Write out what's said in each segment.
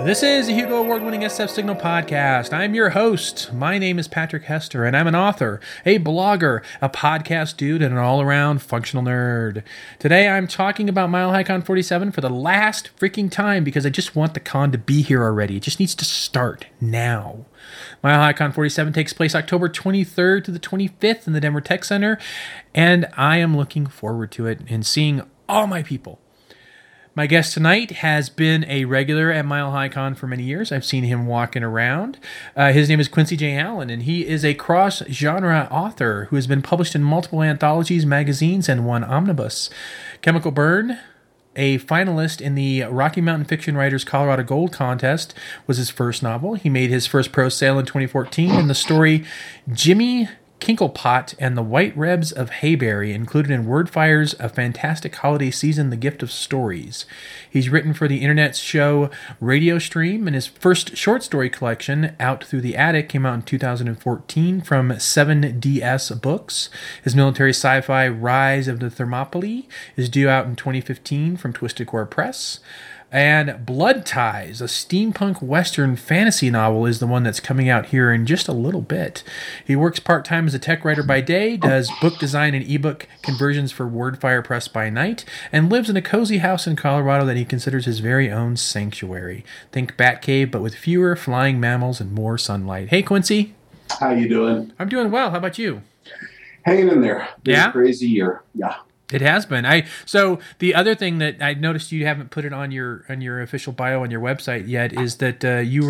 This is a Hugo Award-winning SF Signal podcast. I'm your host. My name is Patrick Hester, and I'm an author, a blogger, a podcast dude, and an all-around functional nerd. Today, I'm talking about Mile High Con 47 for the last freaking time because I just want the con to be here already. It just needs to start now. Mile High Con 47 takes place October 23rd to the 25th in the Denver Tech Center, and I am looking forward to it and seeing all my people. My guest tonight has been a regular at Mile High Con for many years. I've seen him walking around. His name is Quincy J. Allen, and he is a cross-genre author who has been published in multiple anthologies, magazines, and one omnibus. Chemical Burn, a finalist in the Rocky Mountain Fiction Writers Colorado Gold Contest, was his first novel. He made his first prose sale in 2014, and the story Jimmy Kinklepot and the White Rebs of Hayberry, included in Wordfire's A Fantastic Holiday Season, The Gift of Stories. He's written for the internet show Radio Stream, and his first short story collection, Out Through the Attic, came out in 2014 from 7DS Books. His military sci-fi Rise of the Thermopylae is due out in 2015 from Twisted Core Press. And Blood Ties, a steampunk western fantasy novel, is the one that's coming out here in just a little bit. He works part-time as a tech writer by day, does book design and ebook conversions for Wordfire Press by night, and lives in a cozy house in Colorado that he considers his very own sanctuary. Think Batcave, but with fewer flying mammals and more sunlight. Hey, Quincy. How you doing? I'm doing well. How about you? Hanging in there. Yeah? A crazy year. Yeah. It has been. So the other thing that I noticed, you haven't put it on your official bio on your website yet, is that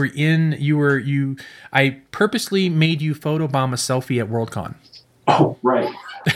I purposely made you photobomb a selfie at Worldcon. Oh, right.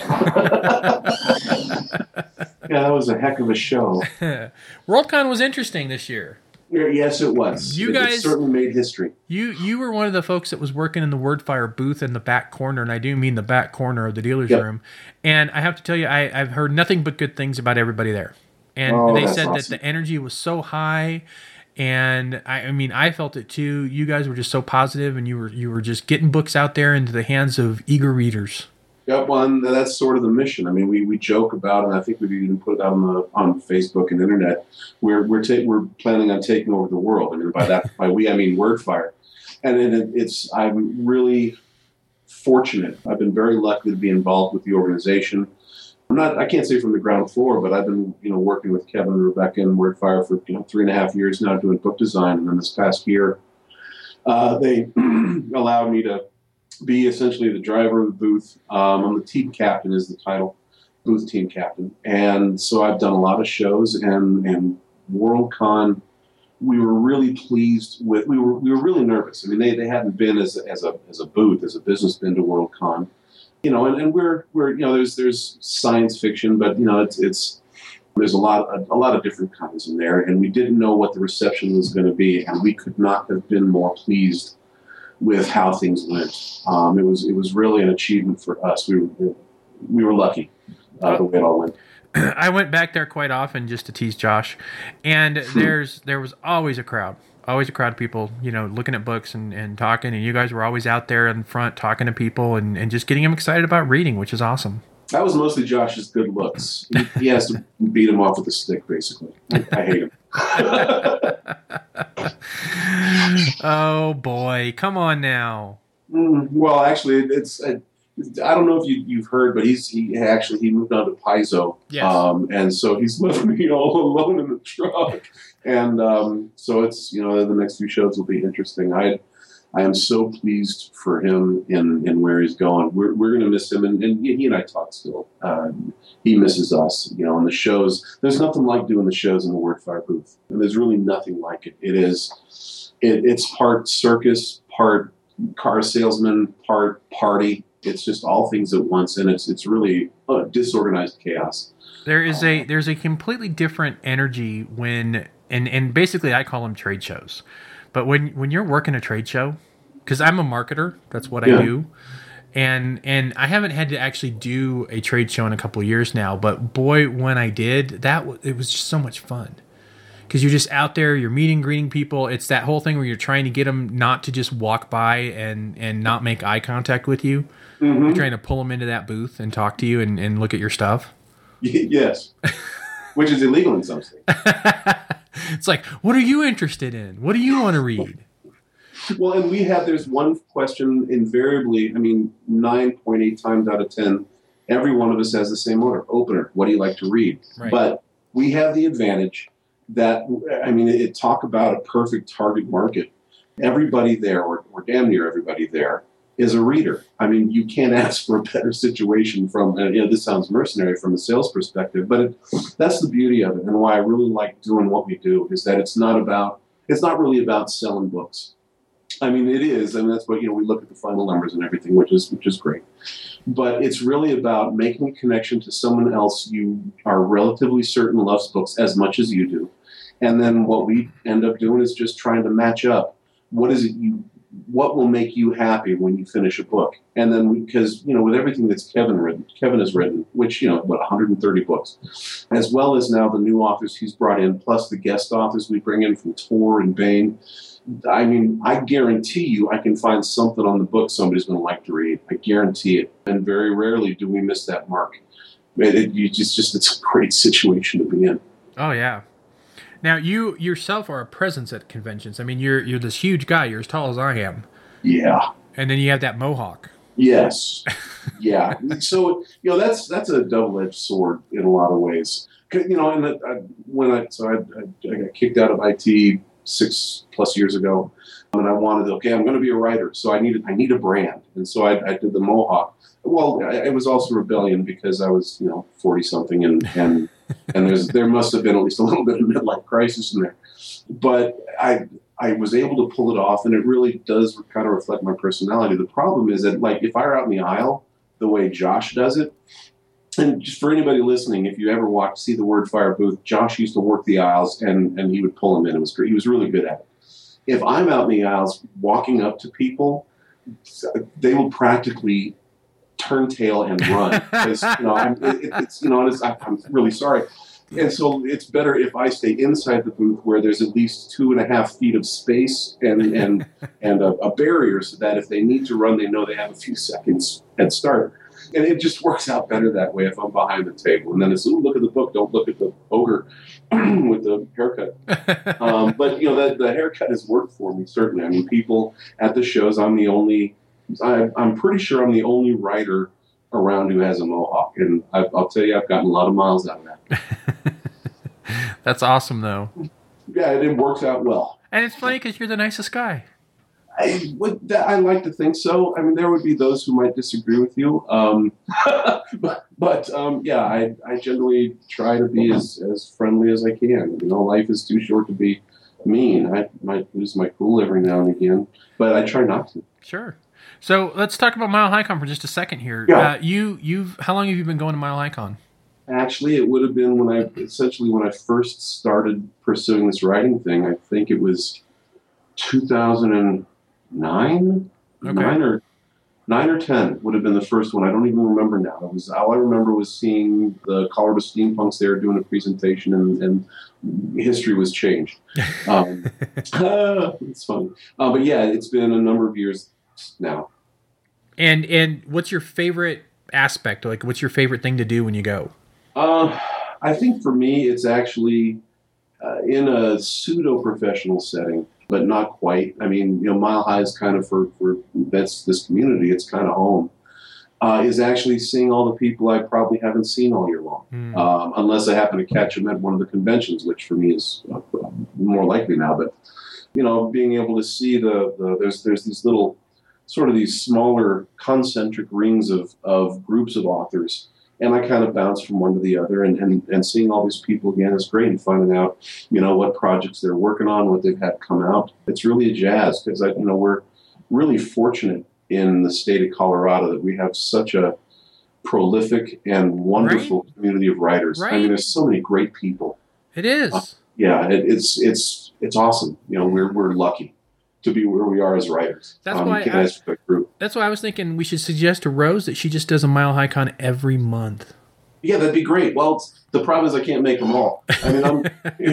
Yeah, that was a heck of a show. Worldcon was interesting this year. Yes, it was. It certainly made history. You were one of the folks that was working in the Wordfire booth in the back corner, and I do mean the back corner of the dealer's room. And I have to tell you, I've heard nothing but good things about everybody there. And they said that the energy was so high, and I mean, I felt it too. You guys were just so positive, and you were just getting books out there into the hands of eager readers. Yep, well, and that's sort of the mission. I mean, we joke about, and I think we've even put it out on Facebook and internet. We're planning on taking over the world. I mean, by we I mean Wordfire, and I'm really fortunate. I've been very lucky to be involved with the organization. I can't say from the ground floor, but I've been working with Kevin and Rebecca and Wordfire for 3.5 years now, doing book design, and then this past year, they allowed me to be essentially the driver of the booth. I'm the team captain is the title, booth team captain. And so I've done a lot of shows, and Worldcon, we were really pleased with, we were really nervous. I mean, they hadn't been as a booth, as a business, been to Worldcon, and we're there's science fiction, but there's a lot of different kinds in there, and we didn't know what the reception was going to be, and we could not have been more pleased with how things went. It was really an achievement for us. We were lucky the way it all went. I went back there quite often just to tease Josh, and there was always a crowd of people, looking at books and talking, and you guys were always out there in front talking to people and just getting them excited about reading, which is awesome. That was mostly Josh's good looks. He has to beat him off with a stick, basically. I hate him. Oh boy, come on now. Well, actually, I don't know if you've heard, but he moved on to Paizo. Yes. And so he's left me all alone in the truck. And so it's the next few shows will be interesting. I am so pleased for him in where he's going. We're going to miss him, and he and I talk still. He misses us, in the shows. There's nothing like doing the shows in the Wordfire booth, and there's really nothing like it. It's part circus, part car salesman, part party. It's just all things at once, and it's really disorganized chaos. There's a completely different energy when, and basically I call them trade shows. But when you're working a trade show, because I'm a marketer, that's what I do, and I haven't had to actually do a trade show in a couple of years now. But boy, when I did, it was just so much fun. Because you're just out there, you're meeting, greeting people. It's that whole thing where you're trying to get them not to just walk by and not make eye contact with you. Mm-hmm. You're trying to pull them into that booth and talk to you and look at your stuff. Yes. Which is illegal in some states. It's like, what are you interested in? What do you want to read? Well, and there's one question invariably, I mean, 9.8 times out of 10, every one of us has the same order. Opener, what do you like to read? Right. But we have the advantage that, I mean, talk about a perfect target market. Everybody there, or damn near everybody there, is a reader. I mean, you can't ask for a better situation from, this sounds mercenary from a sales perspective, but that's the beauty of it, and why I really like doing what we do, is that it's not really about selling books. I mean, it is, and that's what, we look at the final numbers and everything, which is great. But it's really about making a connection to someone else you are relatively certain loves books as much as you do. And then what we end up doing is just trying to match up what will make you happy when you finish a book. And then because, with everything that's Kevin has written, which, 130 books, as well as now the new authors he's brought in, plus the guest authors we bring in from Tor and Bain. I mean, I guarantee you I can find something on the book somebody's going to like to read. I guarantee it. And very rarely do we miss that mark. It's a great situation to be in. Oh, yeah. Now, you yourself are a presence at conventions. I mean, you're this huge guy. You're as tall as I am. Yeah. And then you have that mohawk. Yes. Yeah. So, that's a double-edged sword in a lot of ways. And I got kicked out of IT 6+ years ago, and I wanted, I'm going to be a writer, so I need a brand, and so I did the mohawk. Well, it was also rebellion because I was 40 something, and there must have been at least a little bit of midlife crisis in there, but I was able to pull it off, and it really does kind of reflect my personality. The problem is that, like, if I were out in the aisle the way Josh does it. And just for anybody listening, if you ever see the Wordfire booth, Josh used to work the aisles, and he would pull them in. It was great. He was really good at it. If I'm out in the aisles walking up to people, they will practically turn tail and run. Because, I'm really sorry. And so it's better if I stay inside the booth where there's at least 2.5 feet of space and a barrier, so that if they need to run, they know they have a few seconds head start. And it just works out better that way if I'm behind the table. And then it's, look at the book, don't look at the ogre with the haircut. But, the haircut has worked for me, certainly. I mean, people at the shows, I'm pretty sure I'm the only writer around who has a mohawk. And I'll tell you, I've gotten a lot of miles out of that. That's awesome, though. Yeah, it works out well. And it's funny because you're the nicest guy. I like to think so. I mean, there would be those who might disagree with you. But I generally try to be as friendly as I can. Life is too short to be mean. I might lose my cool every now and again, but I try not to. Sure. So let's talk about Mile High Con for just a second here. Yeah. How long have you been going to Mile High Con? Actually, it would have been when I first started pursuing this writing thing. I think it was 2009, okay. 9 or 10 would have been the first one. I don't even remember now. All I remember was seeing the Colorado Steampunks there doing a presentation, and history was changed. It's fun. But yeah, it's been a number of years now. And what's your favorite aspect? Like, what's your favorite thing to do when you go? I think for me, it's actually in a pseudo-professional setting, but not quite. I mean, Mile High is kind of for that's this community. It's kind of home. Is actually seeing all the people I probably haven't seen all year long, unless I happen to catch them at one of the conventions, which for me is more likely now. But being able to see there's these little sort of these smaller concentric rings of groups of authors. And I kind of bounce from one to the other, and seeing all these people again is great, and finding out, what projects they're working on, what they've had come out. It's really a jazz because we're really fortunate in the state of Colorado that we have such a prolific and wonderful community of writers. Right. I mean, there's so many great people. It is. It's awesome. We're lucky to be where we are as writers. That's why I was thinking we should suggest to Rose that she just does a Mile High Con every month. Yeah, that'd be great. Well, the problem is I can't make them all. I mean,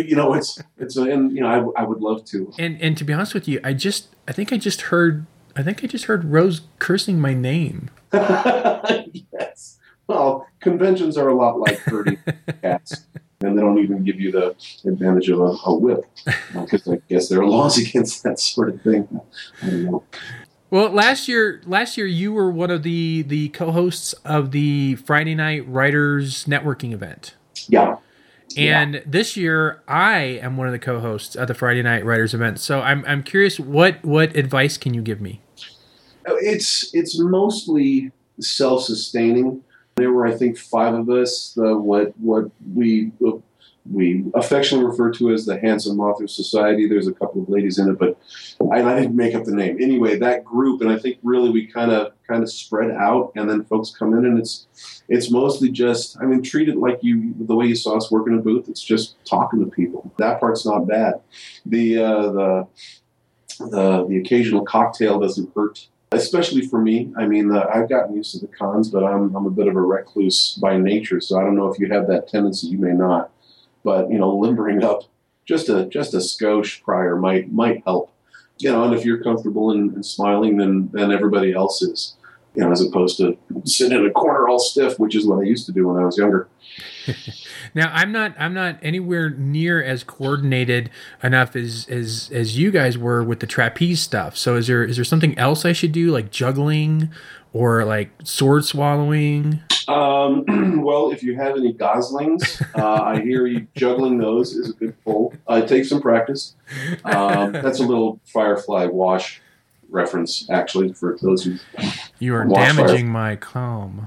I would love to. And to be honest with you, I think I just heard Rose cursing my name. Yes. Well, conventions are a lot like herding cats. And they don't even give you the advantage of a whip, because I guess there are laws against that sort of thing. I don't know. Well, last year you were one of the co-hosts of the Friday Night Writers Networking event. Yeah. And this year I am one of the co-hosts at the Friday Night Writers event. So I'm curious, what advice can you give me? It's mostly self-sustaining. There were, I think, 5 of us. What we affectionately refer to as the Handsome Authors Society. There's a couple of ladies in it, but I didn't make up the name. Anyway, that group, and I think really we kind of spread out, and then folks come in, and it's mostly just, I mean, treat it like the way you saw us work in a booth. It's just talking to people. That part's not bad. The occasional cocktail doesn't hurt. Especially for me. I mean, I've gotten used to the cons, but I'm a bit of a recluse by nature, so I don't know if you have that tendency. You may not, but limbering up just a skosh prior might help. And if you're comfortable and smiling, then everybody else is. As opposed to sitting in a corner all stiff, which is what I used to do when I was younger. Now, I'm not anywhere near as coordinated enough as you guys were with the trapeze stuff. So is there something else I should do, like juggling or like sword swallowing? Well, if you have any goslings, I hear you juggling those is a good pull. It takes some practice. That's a little Firefly Wash reference, actually, for those who... You are damaging my calm.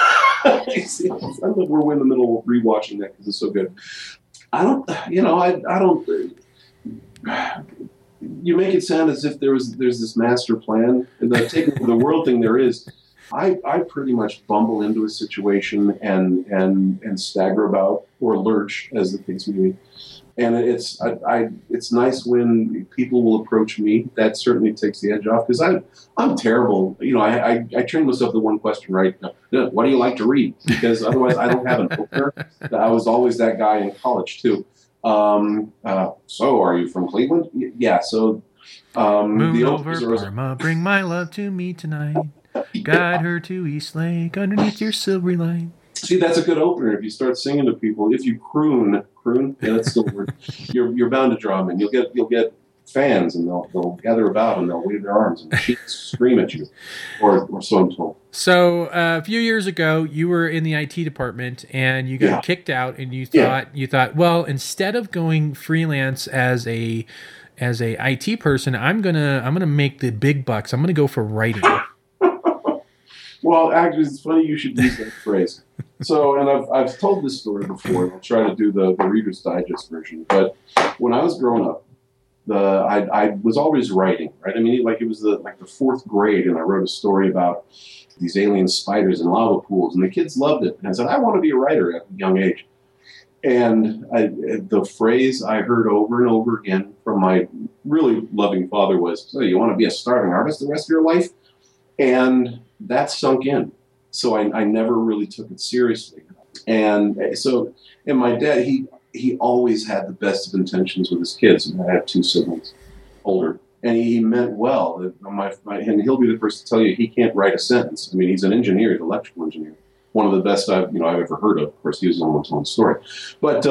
We're in the middle of rewatching that because it's so good. I don't. You make it sound as if there's this master plan. The taking over the world thing there is. I pretty much bumble into a situation and stagger about, or lurch, as the case may be. And it's nice when people will approach me. That certainly takes the edge off, because I'm terrible. I trained myself the one question, right? What do you like to read? Because otherwise I don't have an opener. I was always that guy in college too. So are you from Cleveland? Yeah. So moon over Parma, bring my love to me tonight. Guide her to East Lake underneath your silvery light. See, that's a good opener. If you start singing to people, if you croon, yeah, that's still a word. You're bound to draw them in. You'll get fans, and they'll gather about, and they'll wave their arms and scream at you, or so I'm told. So a few years ago, you were in the IT department, and you got kicked out, and you thought, well, instead of going freelance as a IT person, I'm gonna make the big bucks. I'm gonna go for writing. Well, actually, it's funny you should use that phrase. So, and I've told this story before, and I'll try to do the Reader's Digest version. But when I was growing up, I was always writing, right? I mean, it was the 4th grade, and I wrote a story about these alien spiders in lava pools, and the kids loved it. And I said, I want to be a writer at a young age. And the phrase I heard over and over again from my really loving father was, so you want to be a starving artist the rest of your life? And that sunk in. So I never really took it seriously. And my dad, he always had the best of intentions with his kids. I have 2 siblings, older. And he meant well. And he'll be the first to tell you he can't write a sentence. I mean, he's an engineer, he's an electrical engineer. One of the best I've ever heard of. Of course, he was on his own story. But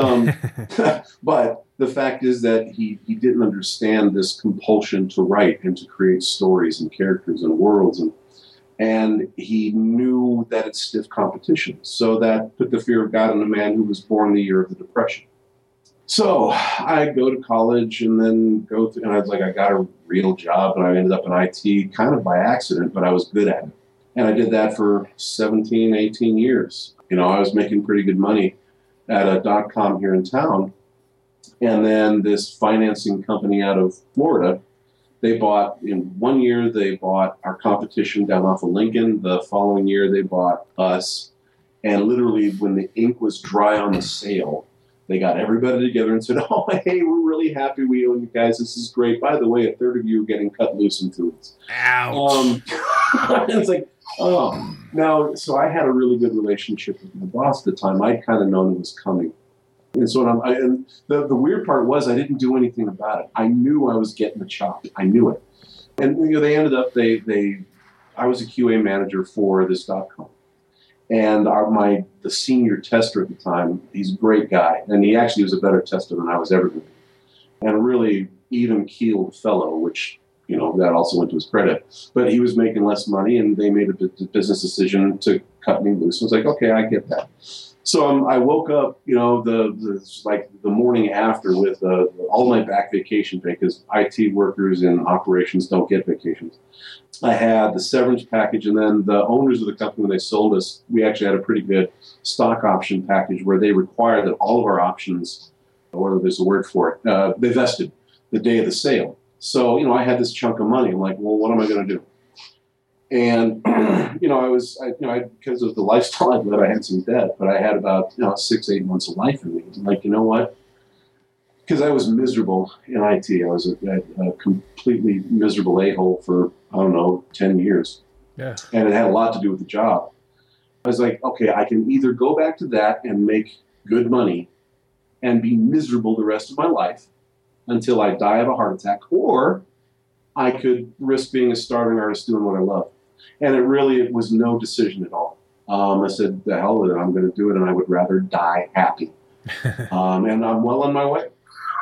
but the fact is that he didn't understand this compulsion to write and to create stories and characters and worlds, and he knew that it's stiff competition. So that put the fear of God in a man who was born the year of the Depression. So I go to college and then and I was like, I got a real job, and I ended up in IT kind of by accident, but I was good at it. And I did that for 17, 18 years. I was making pretty good money at a .com here in town. And then this financing company out of Florida, in 1 year, they bought our competition down off of Lincoln. The following year, they bought us. And literally, when the ink was dry on the sale, they got everybody together and said, oh, hey, we're really happy we own you guys. This is great. By the way, a third of you are getting cut loose in 2 weeks. Ouch. It's like, oh. Now, so I had a really good relationship with my boss at the time. I'd kind of known it was coming. And so the weird part was I didn't do anything about it. I knew I was getting the chop. I knew it. And they ended up, I was a QA manager for this .com. And the senior tester at the time, he's a great guy, and he actually was a better tester than I was ever going to be. And a really even-keeled fellow, which, that also went to his credit. But he was making less money, and they made a business decision to cut me loose. I was like, okay, I get that. So I woke up, the morning after with all my back vacation pay, because IT workers and operations don't get vacations. I had the severance package, and then the owners of the company, when they sold us, we actually had a pretty good stock option package where they required that all of our options, or there's a word for it, they vested the day of the sale. So, I had this chunk of money. I'm like, well, what am I going to do? And, because of the lifestyle I led, I had some debt, but I had about 6-8 months of life in me. I'm like, you know what? Because I was miserable in IT. I was a completely miserable a-hole for, 10 years. Yeah. And it had a lot to do with the job. I was like, okay, I can either go back to that and make good money and be miserable the rest of my life until I die of a heart attack, or I could risk being a starving artist doing what I love. And it was no decision at all. I said, the hell with it, I'm going to do it, and I would rather die happy. And I'm well on my way.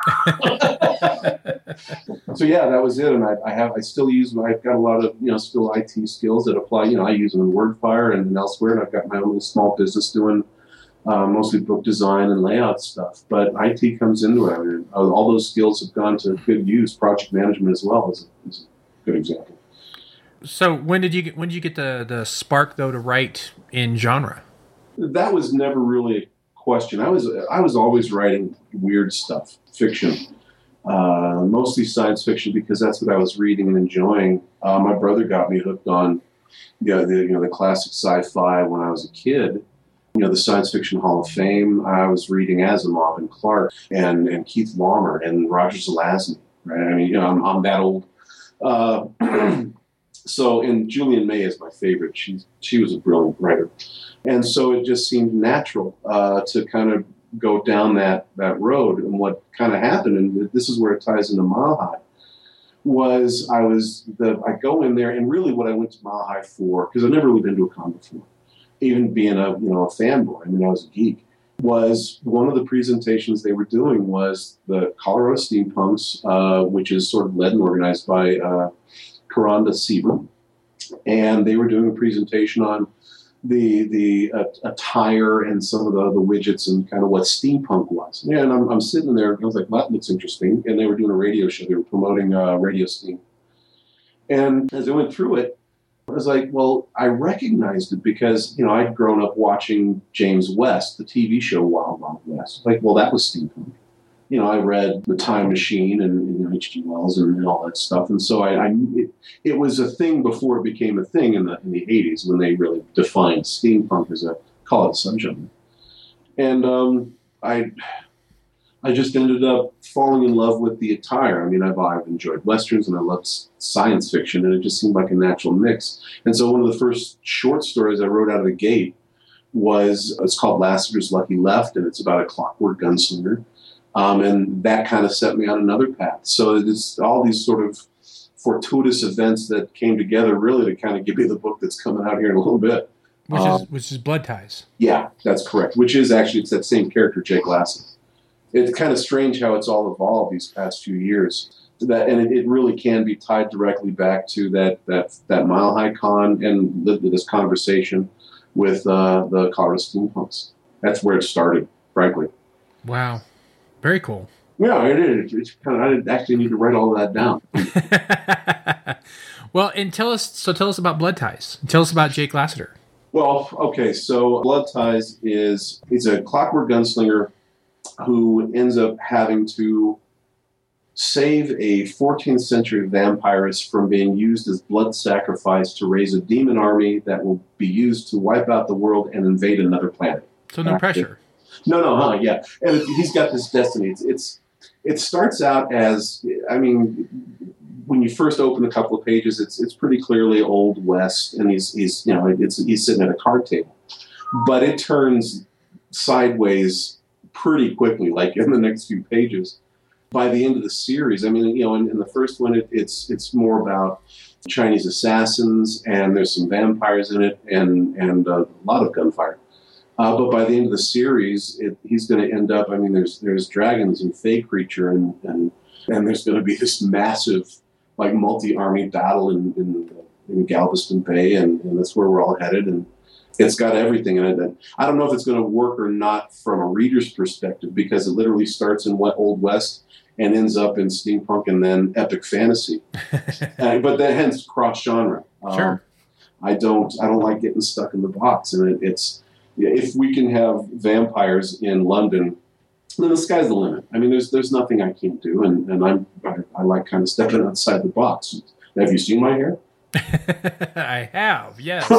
So yeah, that was it. And I've got a lot of, still IT skills that apply. I use them in WordFire and elsewhere, and I've got my own little small business doing mostly book design and layout stuff. But IT comes into it. I mean, all those skills have gone to good use. Project management as well is a good example. So when did you get the spark though to write in genre? That was never really a question. I was always writing weird stuff, fiction, mostly science fiction, because that's what I was reading and enjoying. My brother got me hooked on the classic sci-fi when I was a kid. The Science Fiction Hall of Fame. I was reading Asimov and Clarke and Keith Laumer and Roger Zelazny. Right? I mean, I'm that old. So, and Julian May is my favorite. She was a brilliant writer. And so it just seemed natural to kind of go down that road. And what kind of happened, and this is where it ties into Mile High, was I go in there, and really what I went to Mile High for, because I've never really been to a con before, even being a fanboy, I mean, I was a geek, was one of the presentations they were doing was the Colorado Steampunks, which is sort of led and organized by Karanda Sieber, and they were doing a presentation on the attire and some of the widgets and kind of what steampunk was. Yeah, and I'm sitting there, and I was like, that looks interesting. And they were doing a radio show. They were promoting Radio Steam. And as I went through it, I was like, well, I recognized it because, I'd grown up watching James West, the TV show Wild Wild West. Like, well, that was steampunk. I read The Time Machine and H.G. Wells and all that stuff. And so it was a thing before it became a thing in the 80s when they really defined steampunk as a subgenre. And I just ended up falling in love with the attire. I mean, I've enjoyed Westerns and I loved science fiction, and it just seemed like a natural mix. And so one of the first short stories I wrote out of the gate it's called Lassiter's Lucky Left, and it's about a clockwork gunslinger. And that kind of set me on another path. So it's all these sort of fortuitous events that came together really to kind of give me the book that's coming out here in a little bit. Which is Blood Ties. Yeah, that's correct. Which is actually, it's that same character, Jake Lasseter. It's kind of strange how it's all evolved these past few years. And it really can be tied directly back to that Mile High Con and this conversation with the Colorado Steampunks. That's where it started, frankly. Wow. Very cool. Yeah, it is. It's kind of, I didn't actually need to write all of that down. Well, and tell us about Blood Ties. Tell us about Jake Lasseter. Well, okay, so Blood Ties is a clockwork gunslinger who ends up having to save a 14th century vampiress from being used as blood sacrifice to raise a demon army that will be used to wipe out the world and invade another planet. So no pressure. Yeah. And he's got this destiny. It starts out as, I mean, when you first open a couple of pages, it's pretty clearly Old West, and he's sitting at a card table. But it turns sideways pretty quickly, like in the next few pages. By the end of the series, I mean, in the first one, it's more about Chinese assassins, and there's some vampires in it, and a lot of gunfire. But by the end of the series, he's going to end up. I mean, there's dragons and Fey creature, and there's going to be this massive, like, multi-army battle in Galveston Bay, and that's where we're all headed. And it's got everything in it. And I don't know if it's going to work or not from a reader's perspective, because it literally starts in Old West and ends up in steampunk and then epic fantasy. But then hence cross genre. Sure. I don't like getting stuck in the box, and it's. Yeah, if we can have vampires in London, then the sky's the limit. I mean, there's nothing I can't do, and I like kind of stepping outside the box. Have you seen my hair? I have, yes.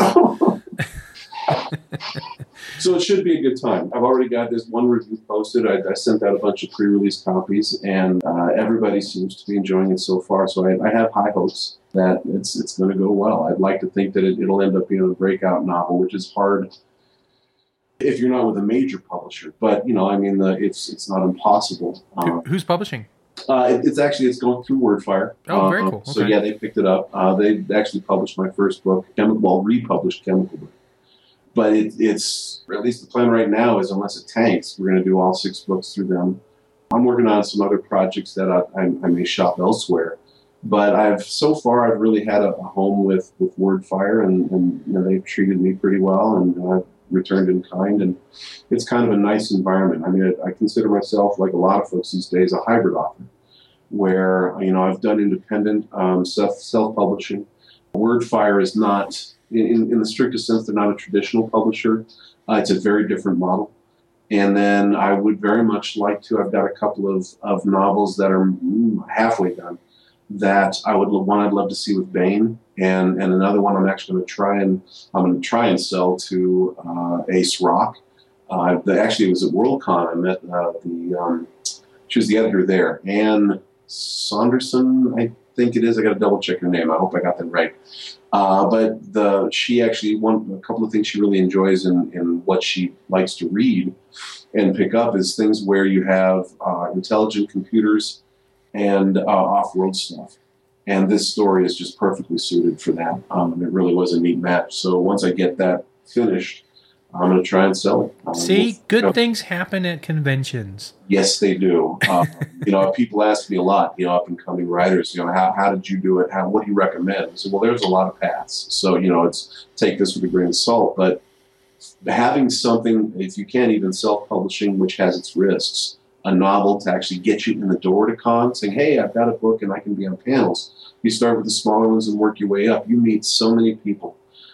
So it should be a good time. I've already got this one review posted. I sent out a bunch of pre-release copies, and everybody seems to be enjoying it so far. So I have high hopes that it's going to go well. I'd like to think that it'll end up being a breakout novel, which is hard if you're not with a major publisher. But, I mean, it's not impossible. Who's publishing? It's going through Wordfire. Oh, very cool. Okay. So, yeah, they picked it up. They actually published my first book, republished Chemical Book. But it's, or at least the plan right now is, unless it tanks, we're going to do all 6 books through them. I'm working on some other projects that I may shop elsewhere. But I've really had a home with Wordfire, and they've treated me pretty well, and I've returned in kind, and it's kind of a nice environment. I mean, I consider myself, like a lot of folks these days, a hybrid author, where I've done independent self-publishing. Wordfire is not, in the strictest sense, they're not a traditional publisher. It's a very different model. And then I would very much like to. I've got a couple of novels that are halfway done that I'd love to see with Baen, and another one I'm actually going to try and sell to Ace Rock. Actually, it was at Worldcon. I met she was the editor there, Anne Saunderson, I think it is. I got to double check her name. I hope I got that right. But she actually, a couple of things she really enjoys in what she likes to read and pick up is things where you have intelligent computers and off-world stuff. And this story is just perfectly suited for that. It really was a neat match. So once I get that finished, I'm going to try and sell it. See, good things happen at conventions. Yes, they do. People ask me a lot, up-and-coming writers, how did you do it? What do you recommend? I said, well, there's a lot of paths. So, it's take this with a grain of salt. But having something, if you can't even self-publishing, which has its risks, a novel to actually get you in the door to con, saying, hey, I've got a book and I can be on panels. You start with the smaller ones and work your way up. You meet so many people.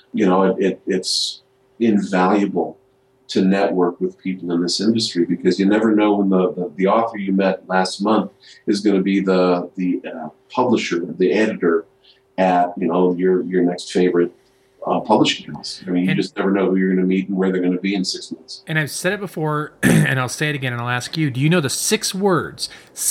It's invaluable to network with people in this industry, because you never know when the author you met last month is going to be the publisher, the editor at your next favorite publishing house. I mean, you just never know who you're going to meet and where they're going to be in 6 months. And I've said it before, and I'll say it again, and I'll ask you, do you know the 6 words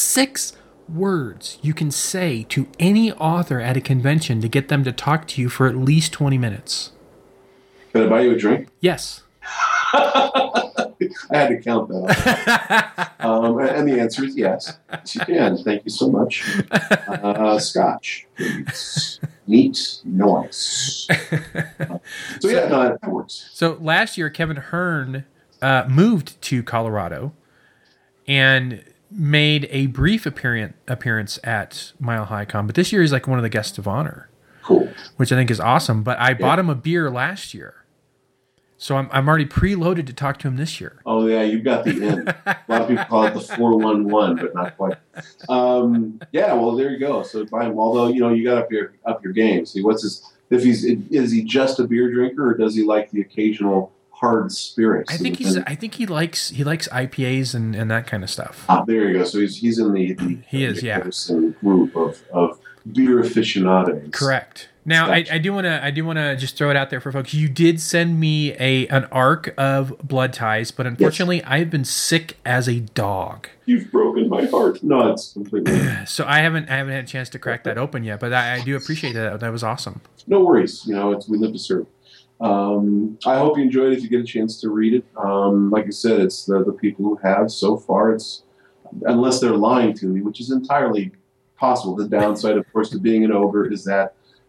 you can say to any author at a convention to get them to talk to you for at least 20 minutes? Can I buy you a drink? Yes. I had to count that. And the answer is yes. Yes, you can. Thank you so much. Scotch. Neat noise. That works. So last year, Kevin Hearn moved to Colorado and made a brief appearance at Mile High Con, but this year he's like one of the guests of honor. Cool. Which I think is awesome. But I bought him a beer last year. So I'm already preloaded to talk to him this year. Oh, yeah, you've got the in. A lot of people call it the 411, but not quite. Well, there you go. So buy him. Although, you got to up your game. See, is he just a beer drinker, or does he like the occasional hard spirits? I think he likes IPAs and that kind of stuff. There you go. So he's in the group of beer aficionados. Correct. Now, gotcha. I do want to just throw it out there for folks. You did send me an arc of Blood Ties, but unfortunately, yes. I've been sick as a dog. You've broken my heart. No, it's completely. So I haven't had a chance to crack that open yet, but I do appreciate that. That was awesome. No worries. We live to serve. I hope you enjoyed it. If you get a chance to read it, like I said, it's the people who have so far. It's unless they're lying to me, which is entirely possible. The downside, of course, to being an ogre is that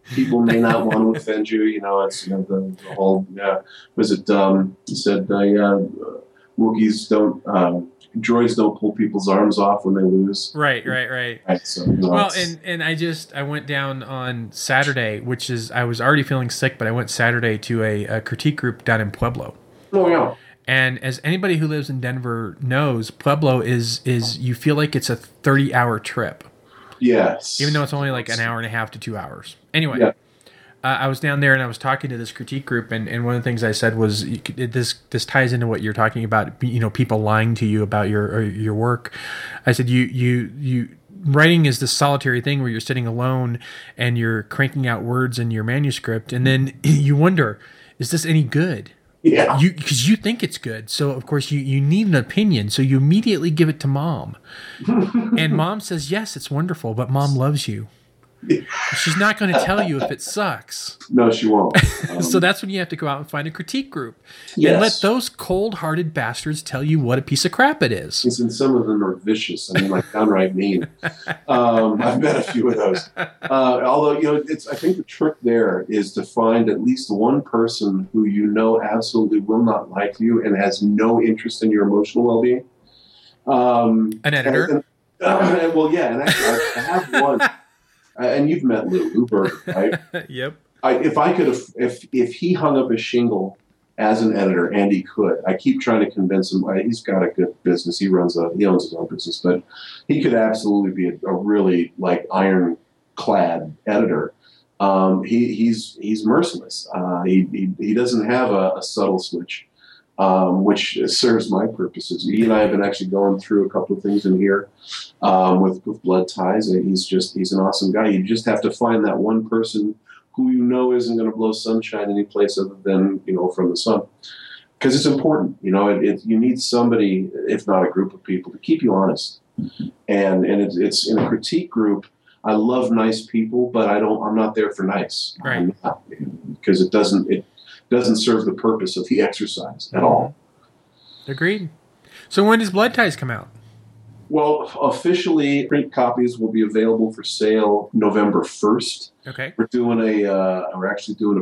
people may not want to offend you. It's the whole was it he said Wookiees don't droids don't pull people's arms off when they lose. Right. So, well, and I went down on Saturday, which is I was already feeling sick, but I went Saturday to a critique group down in Pueblo. Oh yeah. And as anybody who lives in Denver knows, Pueblo is you feel like it's a 30-hour trip. Yes. Even though it's only like an hour and a half to 2 hours. Anyway, yeah. I was down there and I was talking to this critique group, and one of the things I said was this ties into what you're talking about. People lying to you about your work. I said you writing is this solitary thing where you're sitting alone and you're cranking out words in your manuscript, and then you wonder, is this any good? Yeah. Because you think it's good. So, of course, you need an opinion. So you immediately give it to Mom. And Mom says, yes, it's wonderful, but Mom loves you. She's not going to tell you if it sucks. No, she won't. So that's when you have to go out and find a critique group. Yes. And let those cold-hearted bastards tell you what a piece of crap it is. And some of them are vicious. I mean, like downright mean. I've met a few of those. Although, I think the trick there is to find at least one person who absolutely will not like you and has no interest in your emotional well-being. An editor? Well, yeah. And actually, I have one. And you've met Lou Berger, right? Yep. If he hung up a shingle as an editor, and he could, I keep trying to convince him. He's got a good business. He owns his own business, but he could absolutely be a really ironclad editor. He's merciless. He doesn't have a subtle switch, which serves my purposes. He and I have been actually going through a couple of things in here with Blood Ties. And he's an awesome guy. You just have to find that one person who isn't going to blow sunshine any place other than from the sun, because it's important. You need somebody, if not a group of people, to keep you honest. And it's in a critique group. I love nice people, but I'm not there for nice. Right. Because it doesn't serve the purpose of the exercise at all. Agreed. So when does Blood Ties come out? Well, officially, print copies will be available for sale November 1st. Okay. We're actually doing a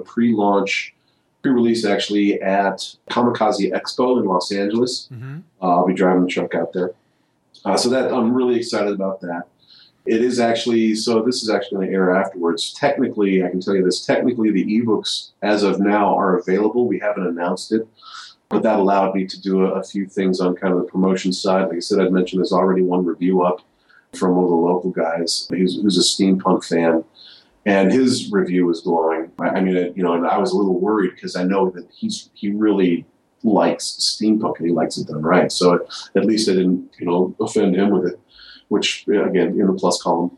pre-release actually at Kamikaze Expo in Los Angeles. Mm-hmm. I'll be driving the truck out there. So that I'm really excited about that. It is actually, so this is actually going to air afterwards. Technically, I can tell you this, the ebooks as of now are available. We haven't announced it, but that allowed me to do a few things on kind of the promotion side. Like I said, I'd mentioned there's already one review up from one of the local guys who's a steampunk fan, and his review was glowing. I mean, and I was a little worried because I know that he really likes steampunk and he likes it done right. So at least I didn't, offend him with it, which, again, in the plus column.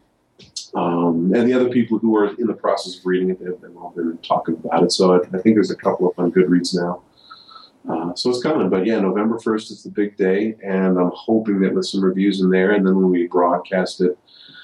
And the other people who are in the process of reading it, they've all been talking about it. So I think there's a couple up on Goodreads now. So it's coming. But yeah, November 1st is the big day, and I'm hoping that with some reviews in there, and then when we broadcast it,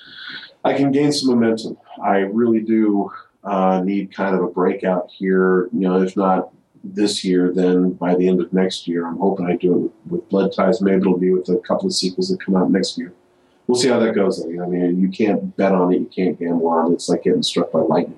I can gain some momentum. I really do need kind of a breakout here. If not this year, then by the end of next year, I'm hoping I do it with Blood Ties. Maybe it'll be with a couple of sequels that come out next year. We'll see how that goes. I mean, you can't bet on it. You can't gamble on it. It's like getting struck by lightning.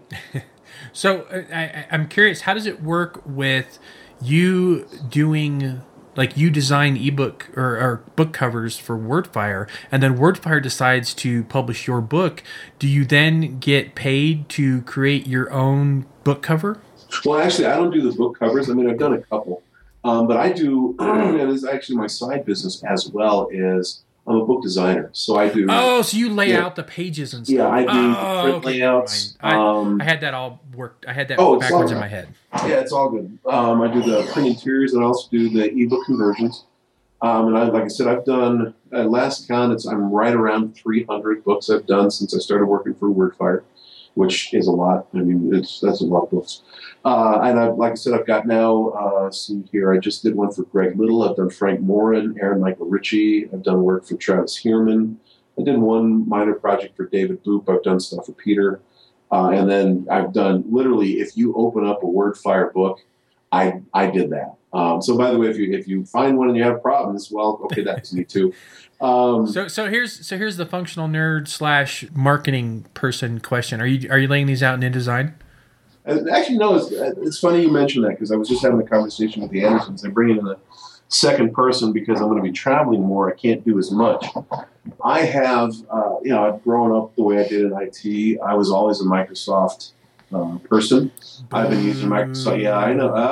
So I'm curious, how does it work with you doing, like, you design ebook or book covers for WordFire, and then WordFire decides to publish your book? Do you then get paid to create your own book cover? Well, actually, I don't do the book covers. I mean, I've done a couple. But I do, and it's actually my side business as well, is I'm a book designer. So I do. Oh, so you lay out the pages and stuff. Yeah, I do print layouts. I had that all worked. I had that backwards in my head. Yeah, it's all good. I do the print interiors, and I also do the ebook conversions. And like I said, I've done, at last count, I'm right around 300 books I've done since I started working for WordFire, which is a lot. I mean, that's a lot of books. And like I said, I've got now, see here, I just did one for Greg Little. I've done Frank Morin, Aaron Michael Ritchie. I've done work for Travis Heerman. I did one minor project for David Boop. I've done stuff for Peter. And then I've done, literally, if you open up a WordFire book, I did that. So by the way, if you find one and you have problems, well, okay, that's me too. So here's the functional nerd / marketing person question. Are you laying these out in InDesign? Actually, no. It's funny you mentioned that because I was just having a conversation with the Andersons. I bring in a second person because I'm going to be traveling more. I can't do as much. I have, I've grown up the way I did in IT. I was always a Microsoft person. I've been using Microsoft. Yeah, I know.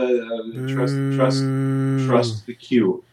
Trust the queue.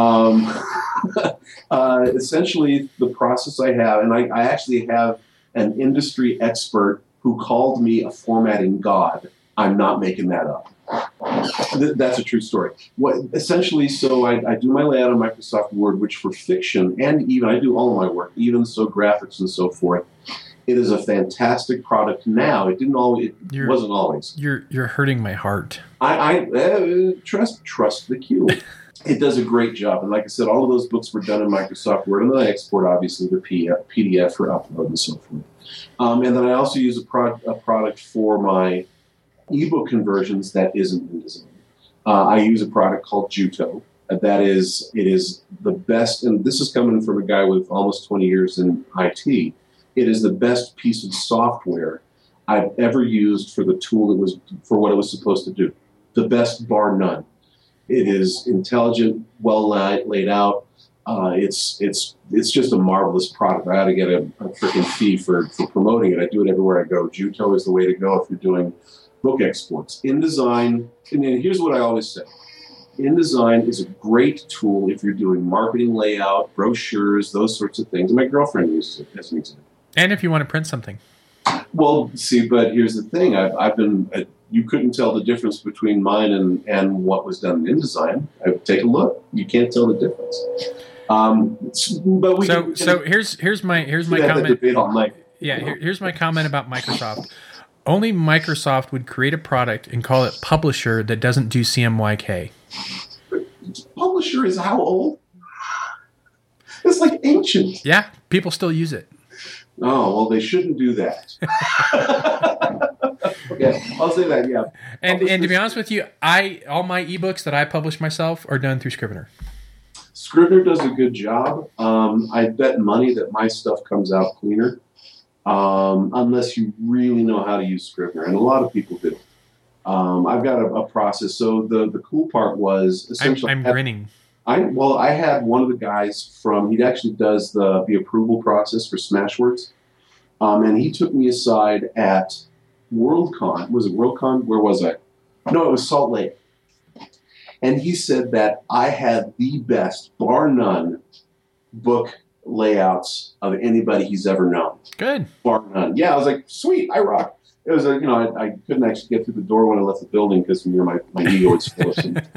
Essentially, the process I have, and I actually have an industry expert who called me a formatting god. I'm not making that up. That's a true story. Essentially, so I do my layout on Microsoft Word, which for fiction, and even I do all of my work, even so graphics and so forth. It is a fantastic product now. It didn't always. It wasn't always. You're hurting my heart. I trust the queue. It does a great job. And like I said, all of those books were done in Microsoft Word, and then I export, obviously, the PDF for upload and so forth. And then I also use a product for my ebook conversions that isn't InDesign. I use a product called Juto. It is the best, and this is coming from a guy with almost 20 years in IT. It is the best piece of software I've ever used for the tool for what it was supposed to do. The best, bar none. It is intelligent, well laid out. It's just a marvelous product. I ought to get a freaking fee for promoting it. I do it everywhere I go. Juto is the way to go if you're doing book exports. InDesign, and here's what I always say. InDesign is a great tool if you're doing marketing layout, brochures, those sorts of things. My girlfriend uses it as an example. And if you want to print something. Well, see, but here's the thing. I've been... you couldn't tell the difference between mine and what was done in InDesign. Take a look. You can't tell the difference. But here's my comment. Here's my comment about Microsoft. Only Microsoft would create a product and call it Publisher that doesn't do CMYK. Publisher is how old? It's like ancient. Yeah, people still use it. Oh, well, they shouldn't do that. Okay, I'll say that, yeah. And to be honest with you, all my ebooks that I publish myself are done through Scrivener. Scrivener does a good job. I bet money that my stuff comes out cleaner, unless you really know how to use Scrivener, and a lot of people do. I've got a process. So the cool part was essentially I'm grinning. I had one of the guys he actually does the approval process for Smashwords, and he took me aside at Worldcon. Was it Worldcon? Where was I? No, it was Salt Lake. And he said that I had the best, bar none, book layouts of anybody he's ever known. Good. Bar none. Yeah, I was like, sweet, I rock. It was I couldn't actually get through the door when I left the building because my ego was full of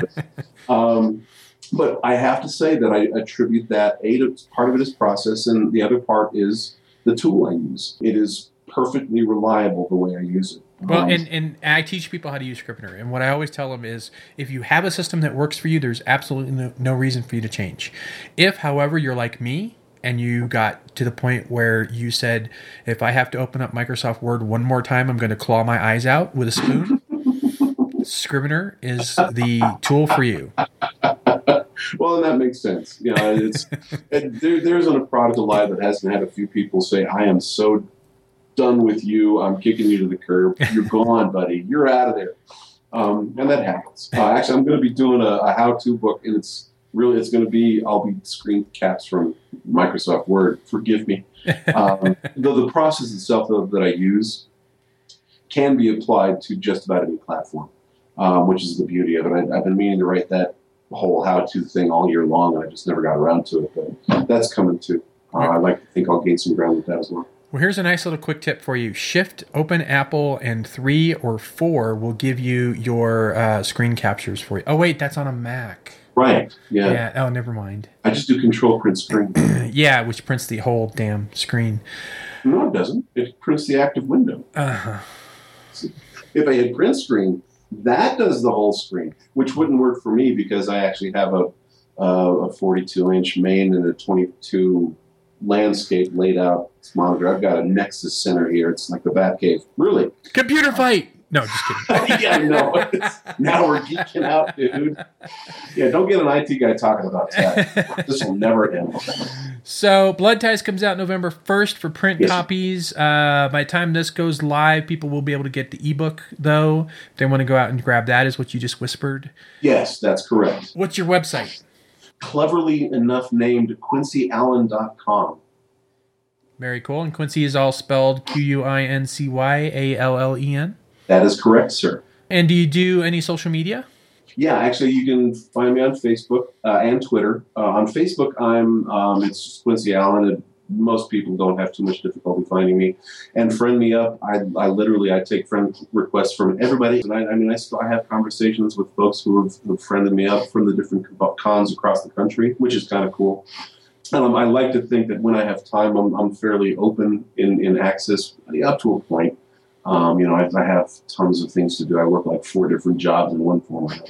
some. But I have to say that I attribute that, part of it is process, and the other part is the tool I use. It is perfectly reliable the way I use it. Well, and I teach people how to use Scrivener, and what I always tell them is, if you have a system that works for you, there's absolutely no reason for you to change. If, however, you're like me, and you got to the point where you said, if I have to open up Microsoft Word one more time, I'm going to claw my eyes out with a spoon, Scrivener is the tool for you. Well, and that makes sense. There isn't a product alive that hasn't had a few people say, I am so done with you. I'm kicking you to the curb. You're gone, buddy. You're out of there. And that happens. Actually, I'm going to be doing a how-to book, and I'll be screen caps from Microsoft Word. Forgive me. The process itself, though, that I use can be applied to just about any platform, which is the beauty of it. I've been meaning to write that whole how-to thing all year long, and I just never got around to it. But that's coming too. I'd like to think I'll gain some ground with that as well. Well, here's a nice little quick tip for you. Shift, open Apple, and 3 or 4 will give you your screen captures for you. Oh, wait, that's on a Mac. Right, yeah. Yeah, oh, never mind. I just do Control Print Screen. Yeah, which prints the whole damn screen. No, it doesn't. It prints the active window. Uh-huh. If I hit Print Screen, that does the whole screen, which wouldn't work for me because I actually have a 42-inch main and a 22 landscape laid out monitor. I've got a Nexus Center here. It's like the Batcave. Really? Computer fight! No, just kidding. Yeah, no. Now we're geeking out, dude. Yeah, don't get an IT guy talking about tech. This will never end. So, Blood Ties comes out November 1st for print Yes. copies. By the time this goes live, people will be able to get the ebook, though. If they want to go out and grab that, is what you just whispered. Yes, that's correct. What's your website? Cleverly enough named QuincyAllen.com. Very cool. And Quincy is all spelled QuincyAllen. That is correct, sir. And do you do any social media? Yeah, actually, you can find me on Facebook and Twitter. On Facebook, it's just Quincy Allen. Most people don't have too much difficulty finding me. And friend me up. I take friend requests from everybody. And I have conversations with folks who have friended me up from the different cons across the country, which is kind of cool. I like to think that when I have time, I'm fairly open in access up to a point. I have tons of things to do. I work like 4 different jobs in one form or another.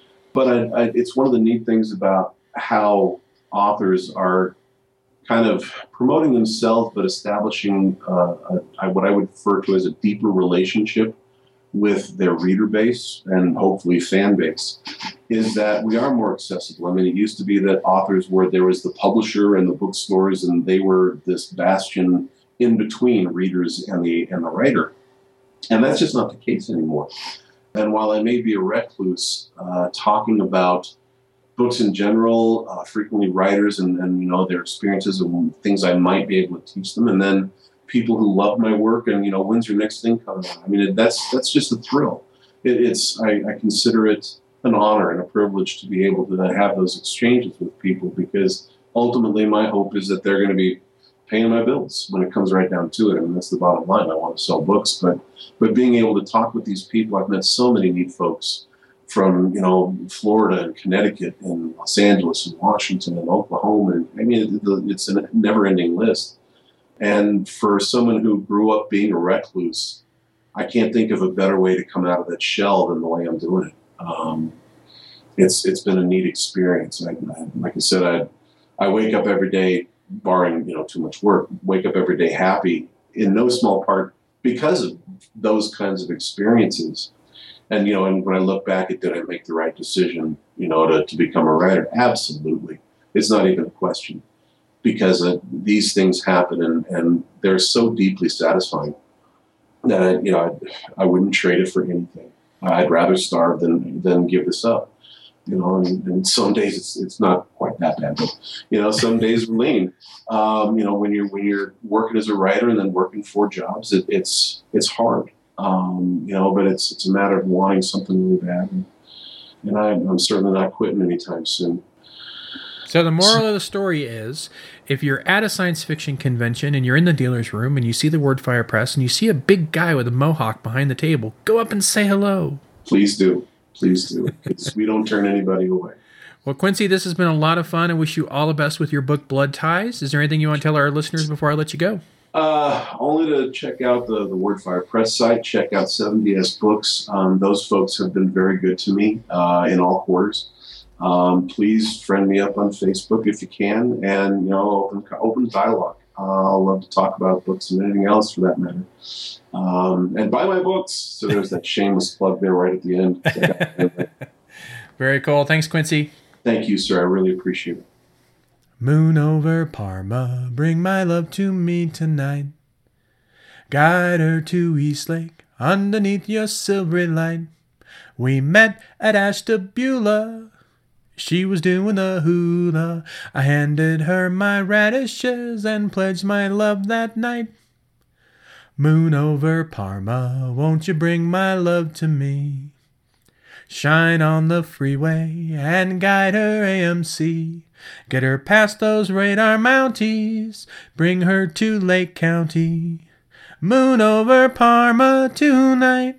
But it's one of the neat things about how authors are kind of promoting themselves, but establishing what I would refer to as a deeper relationship with their reader base and hopefully fan base, is that we are more accessible. I mean, it used to be that there was the publisher and the bookstores, and they were this bastion in between readers and the writer. And that's just not the case anymore. And while I may be a recluse, talking about books in general, frequently writers and their experiences and things I might be able to teach them, and then people who love my work and when's your next thing coming out? I mean, that's just a thrill. I consider it an honor and a privilege to be able to have those exchanges with people, because ultimately my hope is that they're going to be paying my bills when it comes right down to it. I mean, that's the bottom line. I want to sell books, but being able to talk with these people, I've met so many neat folks from, Florida and Connecticut and Los Angeles and Washington and Oklahoma. And I mean, it's a never-ending list. And for someone who grew up being a recluse, I can't think of a better way to come out of that shell than the way I'm doing it. It's been a neat experience. Like I said, I wake up every day, barring too much work, wake up every day happy, in no small part because of those kinds of experiences. And and when I look back at, did I make the right decision to become a writer? Absolutely. It's not even a question, because these things happen and they're so deeply satisfying that I wouldn't trade it for anything. I'd rather starve than give this up. And some days it's not quite that bad, but some days we're lean. When you're working as a writer and then working 4 jobs, it's hard. But it's a matter of wanting something really bad, and I'm certainly not quitting anytime soon. So the moral of the story is, if you're at a science fiction convention and you're in the dealer's room and you see the Wordfire Press and you see a big guy with a mohawk behind the table, go up and say hello. Please do. Please do. We don't turn anybody away. Well, Quincy, this has been a lot of fun. I wish you all the best with your book, Blood Ties. Is there anything you want to tell our listeners before I let you go? Only to check out the Wordfire Press site, check out 7DS Books. Those folks have been very good to me in all quarters. Please friend me up on Facebook if you can, and open dialogue. I'll love to talk about books and anything else for that matter. And buy my books. So there's that shameless plug there right at the end. Very cool. Thanks, Quincy. Thank you, sir. I really appreciate it. Moon over Parma, bring my love to me tonight. Guide her to Eastlake, underneath your silvery light. We met at Ashtabula. She was doing the hula. I handed her my radishes and pledged my love that night. Moon over Parma, won't you bring my love to me? Shine on the freeway and guide her AMC. Get her past those radar mounties. Bring her to Lake County. Moon over Parma tonight.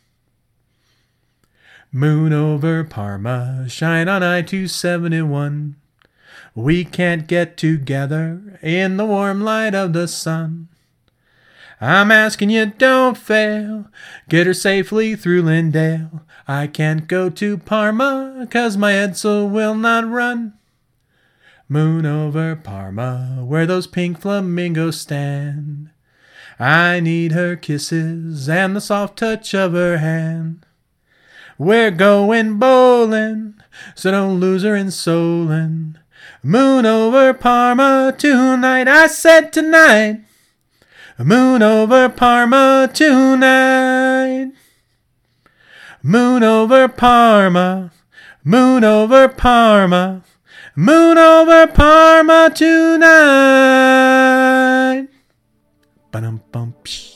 Moon over Parma, shine on I-271. We can't get together in the warm light of the sun. I'm asking you, don't fail. Get her safely through Lindale. I can't go to Parma, 'cause my Edsel will not run. Moon over Parma, where those pink flamingos stand. I need her kisses and the soft touch of her hand. We're going bowling, so don't lose her in Solon. Moon over Parma tonight, I said tonight. Moon over Parma tonight. Moon over Parma, moon over Parma, moon over Parma tonight. Ba-dum-bum.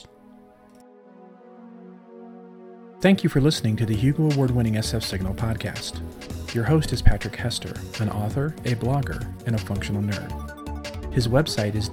Thank you for listening to the Hugo Award-winning SF Signal podcast. Your host is Patrick Hester, an author, a blogger, and a functional nerd. His website is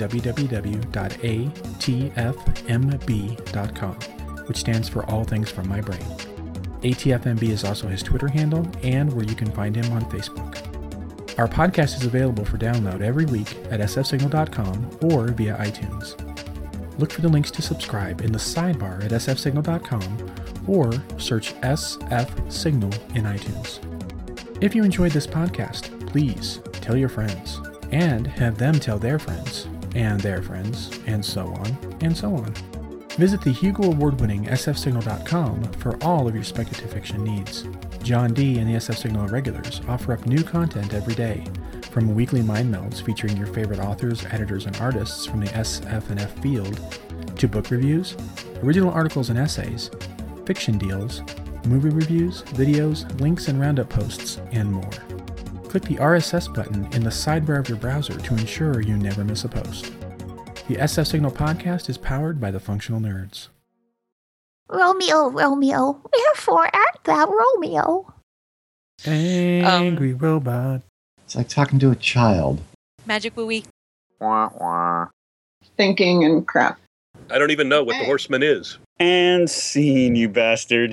www.atfmb.com, which stands for All Things From My Brain. ATFMB is also his Twitter handle and where you can find him on Facebook. Our podcast is available for download every week at sfsignal.com or via iTunes. Look for the links to subscribe in the sidebar at sfsignal.com or search SF Signal in iTunes. If you enjoyed this podcast, please tell your friends and have them tell their friends, and so on, and so on. Visit the Hugo Award-winning sfsignal.com for all of your speculative fiction needs. John D. and the SF Signal Regulars offer up new content every day, from weekly mind melds featuring your favorite authors, editors, and artists from the SF and F field, to book reviews, original articles and essays, fiction deals, movie reviews, videos, links and roundup posts, and more. Click the RSS button in the sidebar of your browser to ensure you never miss a post. The SF Signal podcast is powered by the Functional Nerds. Romeo, Romeo, wherefore art thou Romeo? Angry robot. It's like talking to a child. Magic Wooey. Wah, wah. Thinking and crap. I don't even know what the horseman is. And scene, you bastard.